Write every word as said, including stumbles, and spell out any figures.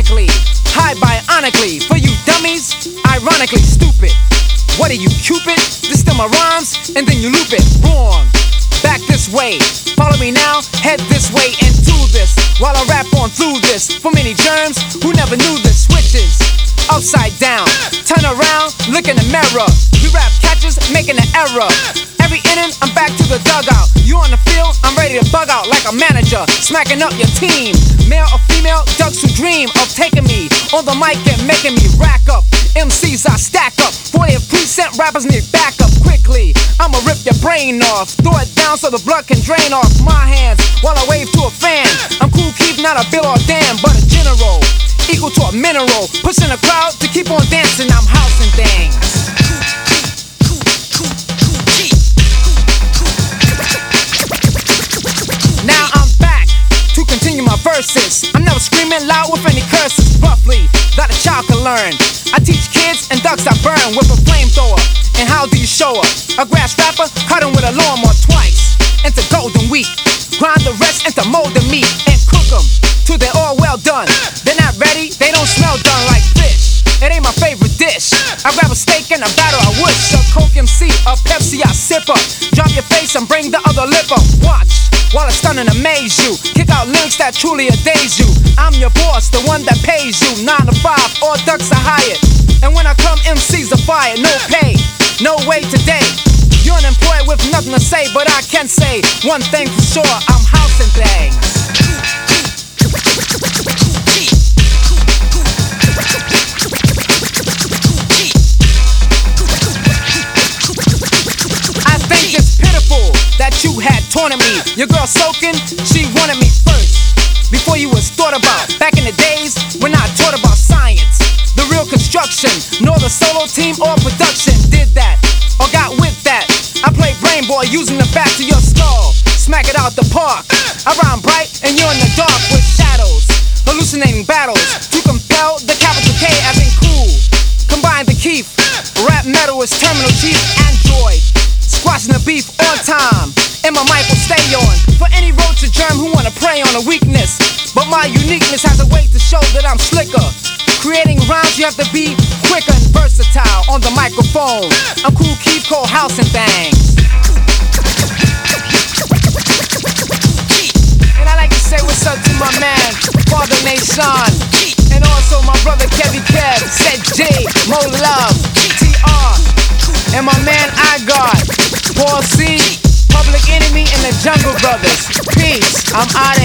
sonically, high bionically. For you dummies, ironically stupid. What are you, Cupid? Distill my rhymes, and then you loop it. Wrong. Back this way. Follow me now, head this way and do this while I rap on through this. For many germs who never knew the switches. Upside down, turn around, look in the mirror. We rap catches, making an error. Every inning, I'm back to the dugout. You on the field, I'm ready to bug out like a manager, smacking up your team. Male or female, ducks who dream of taking me on the mic and making me rack up. M Cs I stack up, forty percent rappers need backup quickly. I'ma rip your brain off, throw it down so the blood can drain off my hands while I wave to a fan. I'm Kool Keith, not a Bill or Dan, but a general, equal to a mineral, pushing the crowd to keep on dancing. I'm housing things. Now I'm back to continue my verses. I'm never screaming loud with any curses. Roughly, that a child can learn. I teach kids and ducks I burn with a flamethrower. And how do you show up? A grass rapper, cut 'em with a lawnmower twice. Into golden wheat, grind the rest into molten meat, and cook 'em till they're all well done. They're not ready, they don't smell done like fish. It ain't my favorite dish. I grab a steak and a batter I wish. A Coke M C, a Pepsi I sip up. Drop your face and bring the other lip up. Watch while I stun and amaze you. Kick out links that truly amaze you. I'm your boss, the one that pays you. Nine to five, all ducks are hired. And when I come, M Cs are fired. No pay, no way today. You're unemployed with nothing to say, but I can say one thing for sure, I'm housing things. I think it's pitiful that you had taunted me. Your girl soaking, she wanted me first, before you was thought about. Back in the days when I taught about science, the real construction, nor the solo team or production did that, or got with that. I play Brain Boy using the back to your skull, smack it out the park. I rhyme bright and you're in the dark with shadows, hallucinating battles to compel the capital K as in cool. Combine the Keith, rap metal is terminal chief android, squashing the beef on time, and my mic will stay on for any roach or germ who wanna prey on a weakness. But my uniqueness has a way to show that I'm slicker. Creating rhymes, you have to be quicker and versatile on the microphone. I'm Kool Keith, cold house and things. And I like to say what's up to my man, Father Nation, and also my brother Kevy Kev, said J, Mo Love, T R, and my man I got, Paul C, Public Enemy, and the Jungle Brothers. Peace, I'm outta